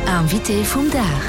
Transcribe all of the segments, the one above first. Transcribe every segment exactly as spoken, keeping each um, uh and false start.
Invité vum Dach.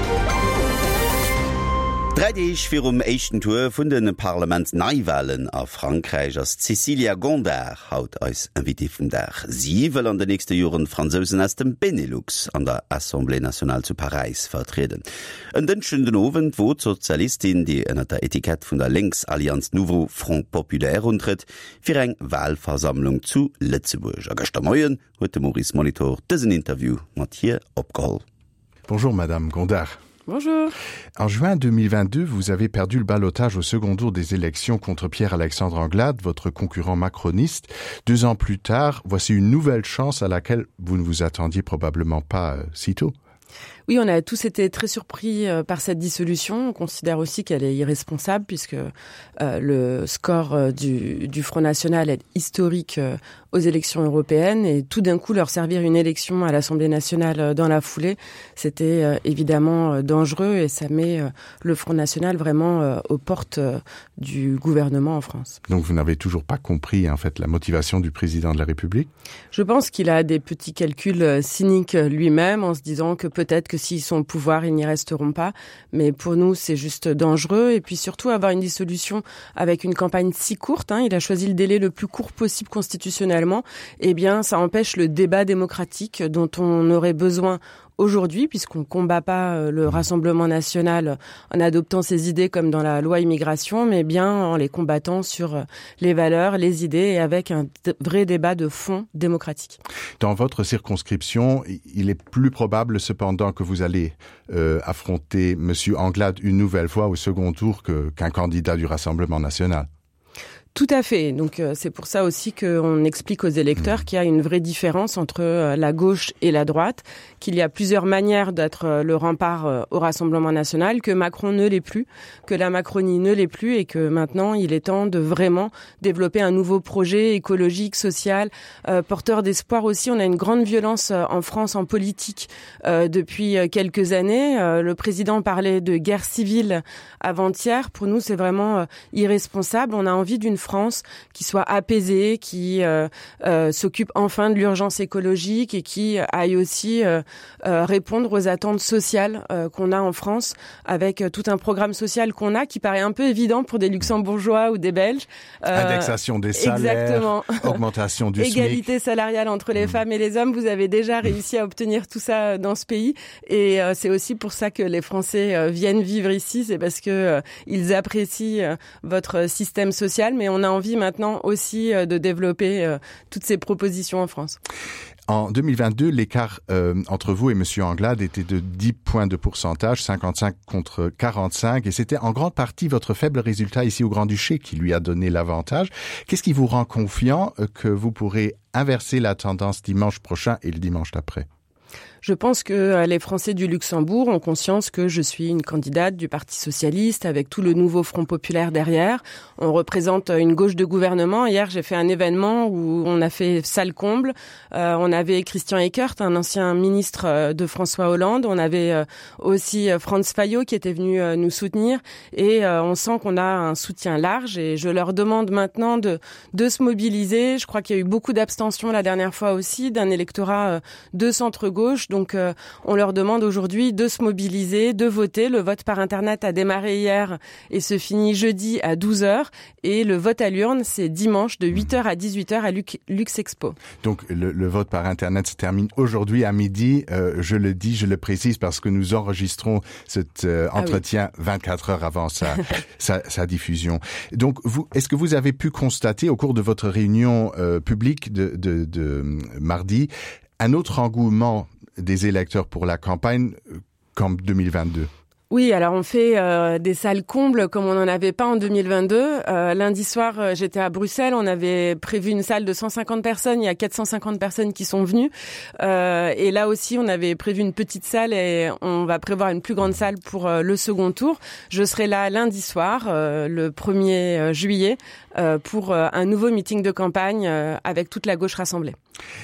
Dreideeg fir um échten Tour vun den Parlamentsneiwahlen a Frankreich ass Cecilia Gondard haut als Invité vum Dach. Sie will an de nächste Joren Franzosen aus dem Benelux an der Assemblée Nationale zu Paris vertreten. En dënschen den Owen wo Sozialistin, die ënner der Etikett vun der Linksallianz Nouveau Front Populaire untritt, fir eng Wahlversammlung zu Lützeburg. A gestern Morgen huet Maurice Monitor dësen Interview mat hier opgeholt. Bonjour Madame Gondard. Bonjour. En juin deux mille vingt-deux, vous avez perdu le ballottage au second tour des élections contre Pierre-Alexandre Anglade, votre concurrent macroniste. Deux ans plus tard, voici une nouvelle chance à laquelle vous ne vous attendiez probablement pas euh, si tôt. Oui, on a tous été très surpris euh, par cette dissolution. On considère aussi qu'elle est irresponsable puisque euh, le score euh, du, du Front National est historique euh, aux élections européennes et tout d'un coup leur servir une élection à l'Assemblée nationale euh, dans la foulée, c'était euh, évidemment euh, dangereux et ça met euh, le Front National vraiment euh, aux portes euh, du gouvernement en France. Donc vous n'avez toujours pas compris en fait la motivation du président de la République? Je pense qu'il a des petits calculs euh, cyniques lui-même en se disant que peut-être que s'ils sont au pouvoir, ils n'y resteront pas. Mais pour nous, c'est juste dangereux. Et puis surtout, avoir une dissolution avec une campagne si courte, hein, il a choisi le délai le plus court possible constitutionnellement, eh bien, ça empêche le débat démocratique dont on aurait besoin aujourd'hui, puisqu'on ne combat pas le Rassemblement national en adoptant ses idées comme dans la loi immigration, mais bien en les combattant sur les valeurs, les idées et avec un vrai débat de fond démocratique. Dans votre circonscription, il est plus probable cependant que vous allez euh, affronter M. Anglade une nouvelle fois au second tour que, qu'un candidat du Rassemblement national. Tout à fait. Donc euh, c'est pour ça aussi qu'on explique aux électeurs mmh. qu'il y a une vraie différence entre euh, la gauche et la droite, qu'il y a plusieurs manières d'être euh, le rempart euh, au Rassemblement national, que Macron ne l'est plus, que la Macronie ne l'est plus et que maintenant il est temps de vraiment développer un nouveau projet écologique, social, euh, porteur d'espoir aussi. On a une grande violence euh, en France en politique euh, depuis euh, quelques années. Euh, le président parlait de guerre civile avant-hier. Pour nous, c'est vraiment euh, irresponsable. On a envie d'une France qui soit apaisée, qui euh, euh, s'occupe enfin de l'urgence écologique et qui aille aussi euh, euh, répondre aux attentes sociales euh, qu'on a en France avec euh, tout un programme social qu'on a qui paraît un peu évident pour des Luxembourgeois ou des Belges. Euh, Indexation des salaires, exactement. Augmentation du SMIC. Égalité salariale entre les mmh. femmes et les hommes. Vous avez déjà réussi à obtenir tout ça dans ce pays et euh, c'est aussi pour ça que les Français euh, viennent vivre ici. C'est parce que euh, ils apprécient euh, votre système social, mais on a envie maintenant aussi de développer euh, toutes ces propositions en France. En deux mille vingt-deux, l'écart euh, entre vous et M. Anglade était de dix points de pourcentage, cinquante-cinq contre quarante-cinq, et c'était en grande partie votre faible résultat ici au Grand-Duché qui lui a donné l'avantage. Qu'est-ce qui vous rend confiant que vous pourrez inverser la tendance dimanche prochain et le dimanche d'après? Je pense que les Français du Luxembourg ont conscience que je suis une candidate du Parti socialiste avec tout le nouveau Front populaire derrière. On représente une gauche de gouvernement. Hier, j'ai fait un événement où on a fait salle comble. Euh, on avait Christian Eckert, un ancien ministre de François Hollande. On avait euh, aussi Franz Fayot qui était venu euh, nous soutenir. Et euh, on sent qu'on a un soutien large. Et je leur demande maintenant de, de se mobiliser. Je crois qu'il y a eu beaucoup d'abstention la dernière fois aussi, d'un électorat euh, de centre-gauche. Donc, euh, on leur demande aujourd'hui de se mobiliser, de voter. Le vote par Internet a démarré hier et se finit jeudi à douze heures. Et le vote à l'urne, c'est dimanche de huit heures à dix-huit heures à Lux, Luxexpo. Donc, le, le vote par Internet se termine aujourd'hui à midi. Euh, je le dis, je le précise parce que nous enregistrons cet euh, entretien ah oui. vingt-quatre heures avant sa, sa, sa diffusion. Donc, vous, est-ce que vous avez pu constater au cours de votre réunion euh, publique de, de, de mardi un autre engouement des électeurs pour la campagne qu'en deux mille vingt-deux? Oui, alors on fait euh, des salles combles comme on n'en avait pas en deux mille vingt-deux. Euh, lundi soir, euh, j'étais à Bruxelles, on avait prévu une salle de cent cinquante personnes, il y a quatre cent cinquante personnes qui sont venues. Euh, et là aussi, on avait prévu une petite salle et on va prévoir une plus grande salle pour euh, le second tour. Je serai là lundi soir, euh, le premier juillet, euh, pour euh, un nouveau meeting de campagne euh, avec toute la gauche rassemblée.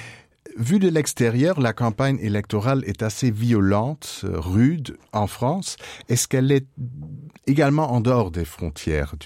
Vu de l'extérieur, la campagne électorale est assez violente, rude en France. Est-ce qu'elle est également en dehors des frontières du pays ?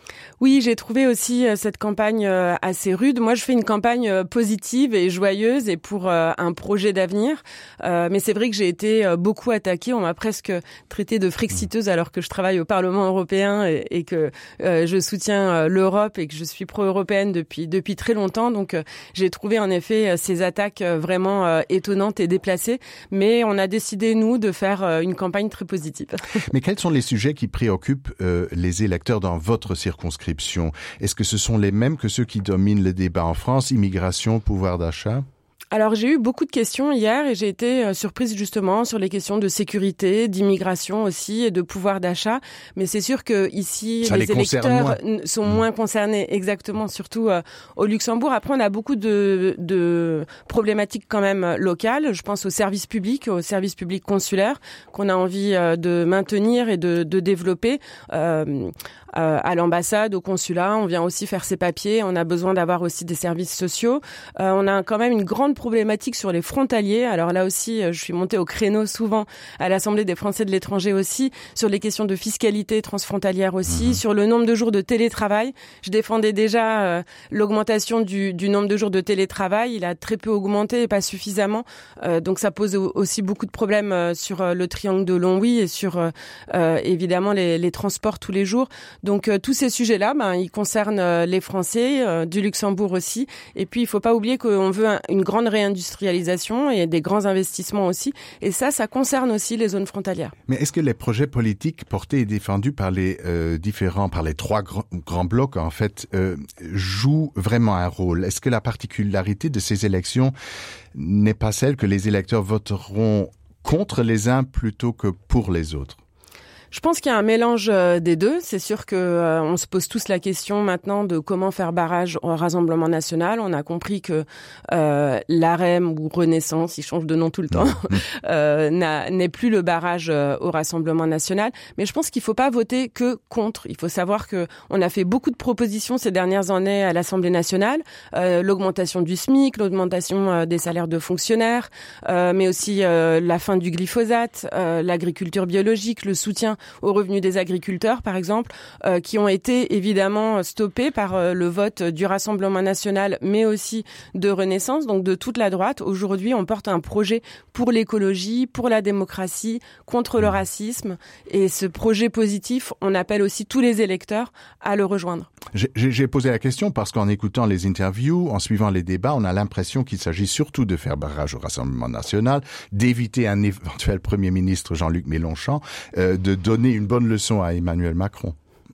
Oui, j'ai trouvé aussi euh, cette campagne euh, assez rude. Moi, je fais une campagne euh, positive et joyeuse et pour euh, un projet d'avenir. Euh, mais c'est vrai que j'ai été euh, beaucoup attaquée. On m'a presque traité de frexiteuse alors que je travaille au Parlement européen et, et que euh, je soutiens euh, l'Europe et que je suis pro-européenne depuis depuis très longtemps. Donc, euh, j'ai trouvé en effet euh, ces attaques euh, vraiment euh, étonnantes et déplacées. Mais on a décidé, nous, de faire euh, une campagne très positive. Mais quels sont les sujets qui préoccupent euh, les électeurs dans votre circonscription? Est-ce que ce sont les mêmes que ceux qui dominent le débat en France, immigration, pouvoir d'achat? Alors, j'ai eu beaucoup de questions hier et j'ai été surprise justement sur les questions de sécurité, d'immigration aussi et de pouvoir d'achat. Mais c'est sûr que ici, Ça les, les électeurs moins. sont mmh. moins concernés, exactement, surtout euh, au Luxembourg. Après, on a beaucoup de, de problématiques quand même locales. Je pense aux services publics, aux services publics consulaires qu'on a envie euh, de maintenir et de, de développer. Euh, Euh, à l'ambassade, au consulat, on vient aussi faire ses papiers, on a besoin d'avoir aussi des services sociaux. Euh, on a quand même une grande problématique sur les frontaliers. Alors là aussi, je suis montée au créneau souvent à l'Assemblée des Français de l'étranger aussi, sur les questions de fiscalité transfrontalière aussi, mmh. sur le nombre de jours de télétravail. Je défendais déjà euh, l'augmentation du, du nombre de jours de télétravail. Il a très peu augmenté et pas suffisamment. Euh, donc ça pose aussi beaucoup de problèmes euh, sur euh, le triangle de Longwy et sur euh, euh, évidemment les, les transports tous les jours. Donc euh, tous ces sujets-là, ben, ils concernent euh, les Français, euh, du Luxembourg aussi. Et puis, il ne faut pas oublier qu'on veut un, une grande réindustrialisation et des grands investissements aussi. Et ça, ça concerne aussi les zones frontalières. Mais est-ce que les projets politiques portés et défendus par les euh, différents, par les trois gr- grands blocs, en fait, euh, jouent vraiment un rôle? Est-ce que la particularité de ces élections n'est pas celle que les électeurs voteront contre les uns plutôt que pour les autres? Je pense qu'il y a un mélange des deux. C'est sûr que euh, on se pose tous la question maintenant de comment faire barrage au Rassemblement national. On a compris que euh, l'AREM ou Renaissance, il change de nom tout le temps, euh, n'a, n'est plus le barrage euh, au Rassemblement national. Mais je pense qu'il ne faut pas voter que contre. Il faut savoir que on a fait beaucoup de propositions ces dernières années à l'Assemblée nationale, euh, l'augmentation du SMIC, l'augmentation euh, des salaires de fonctionnaires, euh, mais aussi euh, la fin du glyphosate, euh, l'agriculture biologique, le soutien aux revenus des agriculteurs, par exemple, euh, qui ont été évidemment stoppés par euh, le vote du Rassemblement national, mais aussi de Renaissance, donc de toute la droite. Aujourd'hui, on porte un projet pour l'écologie, pour la démocratie, contre le racisme. Et ce projet positif, on appelle aussi tous les électeurs à le rejoindre. J'ai, j'ai posé la question parce qu'en écoutant les interviews, en suivant les débats, on a l'impression qu'il s'agit surtout de faire barrage au Rassemblement national, d'éviter un éventuel Premier ministre Jean-Luc Mélenchon, euh, de donner une bonne leçon à Emmanuel Macron.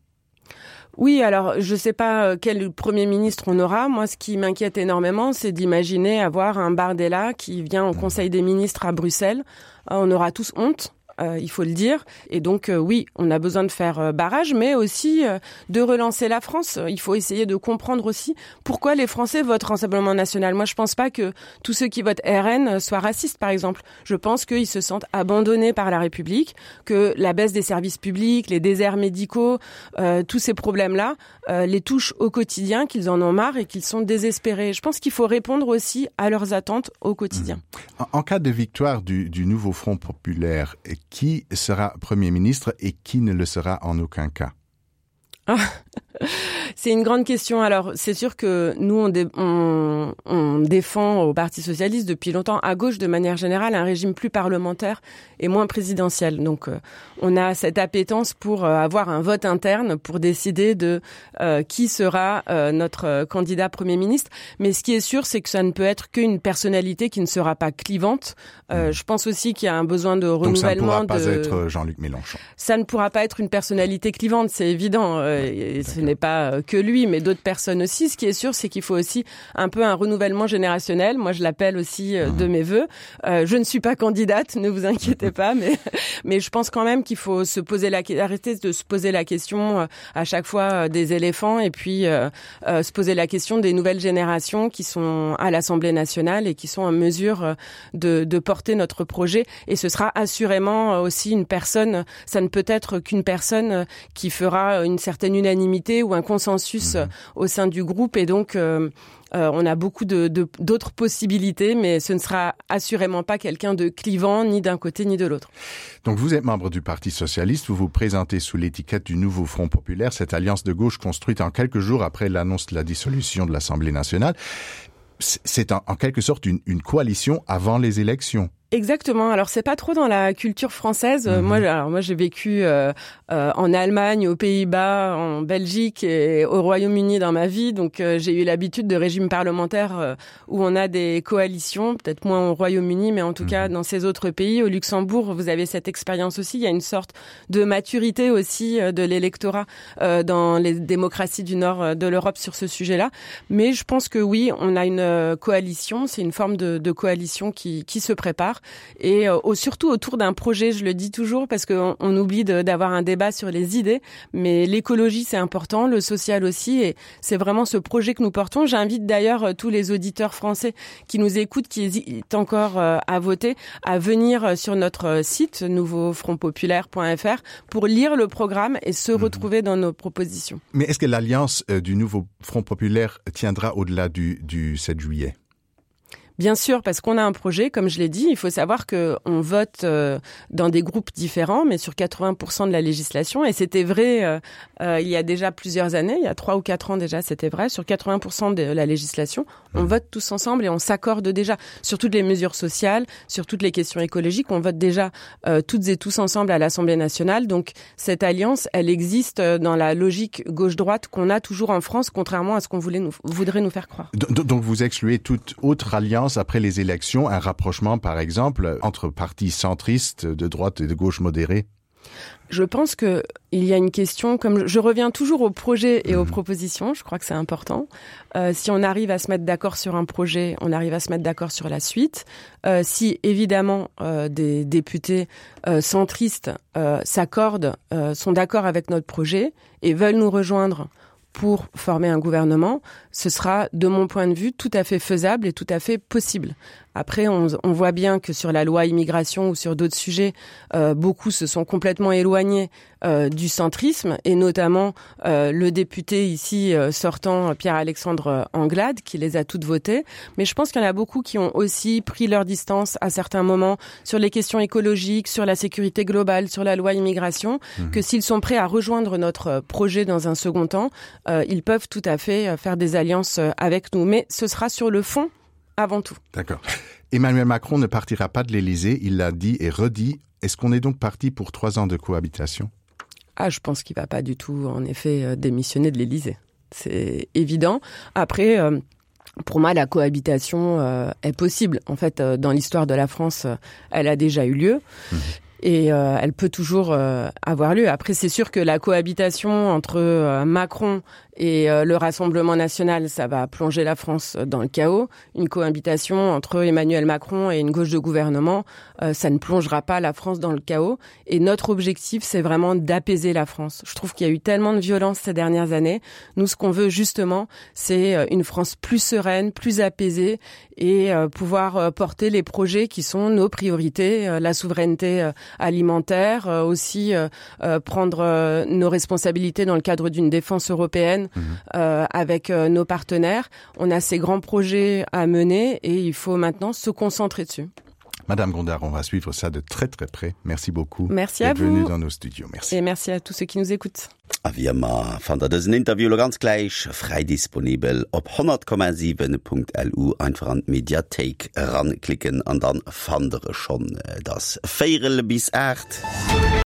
Oui, alors je ne sais pas quel Premier ministre on aura. Moi, ce qui m'inquiète énormément, c'est d'imaginer avoir un Bardella qui vient au Conseil des ministres à Bruxelles. On aura tous honte. Euh, il faut le dire. Et donc, euh, oui, on a besoin de faire euh, barrage, mais aussi euh, de relancer la France. Il faut essayer de comprendre aussi pourquoi les Français votent Rassemblement national. Moi, je pense pas que tous ceux qui votent R N soient racistes, par exemple. Je pense qu'ils se sentent abandonnés par la République, que la baisse des services publics, les déserts médicaux, euh, tous ces problèmes-là euh, les touchent au quotidien, qu'ils en ont marre et qu'ils sont désespérés. Je pense qu'il faut répondre aussi à leurs attentes au quotidien. Mmh. En, en cas de victoire du, du nouveau Front populaire, qui sera Premier ministre et qui ne le sera en aucun cas? Ah, c'est une grande question. Alors, c'est sûr que nous, on, dé, on, on défend au Parti socialiste depuis longtemps, à gauche de manière générale, un régime plus parlementaire et moins présidentiel. Donc, euh, on a cette appétence pour euh, avoir un vote interne pour décider de euh, qui sera euh, notre euh, candidat Premier ministre. Mais ce qui est sûr, c'est que ça ne peut être qu'une personnalité qui ne sera pas clivante. Euh, mmh. Je pense aussi qu'il y a un besoin de renouvellement. Donc, ça ne pourra pas de... être Jean-Luc Mélenchon. Ça ne pourra pas être une personnalité clivante, c'est évident. Euh, et ce n'est pas que lui, mais d'autres personnes aussi. Ce qui est sûr, c'est qu'il faut aussi un peu un renouvellement générationnel. Moi, je l'appelle aussi euh, de mes vœux. Euh, je ne suis pas candidate, ne vous inquiétez pas, mais mais je pense quand même qu'il faut se poser la arrêter de se poser la question euh, à chaque fois euh, des éléphants et puis euh, euh, se poser la question des nouvelles générations qui sont à l'Assemblée nationale et qui sont en mesure euh, de de porter notre projet. Et ce sera assurément aussi une personne. Ça ne peut être qu'une personne qui fera une certaine unanimité ou un consensus mmh. au sein du groupe et donc euh, Euh, on a beaucoup de, de, d'autres possibilités, mais ce ne sera assurément pas quelqu'un de clivant, ni d'un côté ni de l'autre. Donc vous êtes membre du Parti socialiste, vous vous présentez sous l'étiquette du Nouveau Front populaire, cette alliance de gauche construite en quelques jours après l'annonce de la dissolution de l'Assemblée nationale. C'est en, en quelque sorte une, une coalition avant les élections. Exactement. Alors c'est pas trop dans la culture française. Mmh. Moi, alors moi j'ai vécu euh, euh, en Allemagne, aux Pays-Bas, en Belgique et au Royaume-Uni dans ma vie. Donc euh, j'ai eu l'habitude de régimes parlementaires euh, où on a des coalitions, peut-être moins au Royaume-Uni, mais en tout mmh. cas dans ces autres pays. Au Luxembourg, vous avez cette expérience aussi. Il y a une sorte de maturité aussi euh, de l'électorat euh, dans les démocraties du nord de l'Europe sur ce sujet-là. Mais je pense que oui, on a une euh, coalition. C'est une forme de, de coalition qui, qui se prépare. Et euh, surtout autour d'un projet, je le dis toujours parce qu'on on oublie de, d'avoir un débat sur les idées, mais l'écologie c'est important, le social aussi, et c'est vraiment ce projet que nous portons. J'invite d'ailleurs euh, tous les auditeurs français qui nous écoutent, qui hésitent encore euh, à voter, à venir sur notre site nouveau front populaire point f r pour lire le programme et se retrouver mmh. dans nos propositions. Mais est-ce que l'alliance euh, du Nouveau Front populaire tiendra au-delà du, du sept juillet ? Bien sûr, parce qu'on a un projet, comme je l'ai dit, il faut savoir qu'on vote euh, dans des groupes différents, mais sur quatre-vingts pour cent de la législation. Et c'était vrai euh, euh, il y a déjà plusieurs années, il y a trois ou quatre ans déjà, c'était vrai. Sur quatre-vingts pour cent de la législation, on mmh. vote tous ensemble et on s'accorde déjà sur toutes les mesures sociales, sur toutes les questions écologiques. On vote déjà euh, toutes et tous ensemble à l'Assemblée nationale. Donc cette alliance, elle existe dans la logique gauche-droite qu'on a toujours en France, contrairement à ce qu'on voulait nous, voudrait nous faire croire. Donc vous excluez toute autre alliance après les élections, un rapprochement par exemple entre partis centristes de droite et de gauche modérés? Je pense que il y a une question, comme je reviens toujours au projet et aux propositions, je crois que c'est important. Euh, si on arrive à se mettre d'accord sur un projet, on arrive à se mettre d'accord sur la suite. Euh, si évidemment euh, des députés euh, centristes euh, s'accordent, euh, sont d'accord avec notre projet et veulent nous rejoindre pour former un gouvernement, ce sera, de mon point de vue, tout à fait faisable et tout à fait possible. Après, on, on voit bien que sur la loi immigration ou sur d'autres sujets, euh, beaucoup se sont complètement éloignés euh, du centrisme, et notamment euh, le député ici euh, sortant, Pierre-Alexandre Anglade, qui les a toutes votées. Mais je pense qu'il y en a beaucoup qui ont aussi pris leur distance à certains moments sur les questions écologiques, sur la sécurité globale, sur la loi immigration, mmh. que s'ils sont prêts à rejoindre notre projet dans un second temps, euh, ils peuvent tout à fait faire des alliances avec nous. Mais ce sera sur le fond avant tout. D'accord. Emmanuel Macron ne partira pas de l'Élysée, il l'a dit et redit. Est-ce qu'on est donc parti pour trois ans de cohabitation ? Ah, je pense qu'il ne va pas du tout, en effet, euh, démissionner de l'Élysée. C'est évident. Après, euh, pour moi, la cohabitation euh, est possible. En fait, euh, dans l'histoire de la France, euh, elle a déjà eu lieu. Mmh. Et euh, elle peut toujours euh, avoir lieu. Après, c'est sûr que la cohabitation entre euh, Macron et euh, le Rassemblement national, ça va plonger la France dans le chaos. Une cohabitation entre Emmanuel Macron et une gauche de gouvernement, euh, ça ne plongera pas la France dans le chaos. Et notre objectif, c'est vraiment d'apaiser la France. Je trouve qu'il y a eu tellement de violence ces dernières années. Nous, ce qu'on veut justement, c'est une France plus sereine, plus apaisée, et euh, pouvoir euh, porter les projets qui sont nos priorités, euh, la souveraineté euh, alimentaire, euh, aussi euh, euh, prendre euh, nos responsabilités dans le cadre d'une défense européenne mmh. euh, avec euh, nos partenaires. On a ces grands projets à mener et il faut maintenant se concentrer dessus. Madame Gondard, on va suivre ça de très très près. Merci beaucoup. Merci à vous. D'être venue dans nos studios. Merci. Et merci à tous ceux qui nous écoutent. Wie immer fand er diesen Interview ganz gleich frei disponibel op hundert Komma sieben Punkt L U einfach an Mediathek ranklicken an dann fandere schon das Feirel bis acht.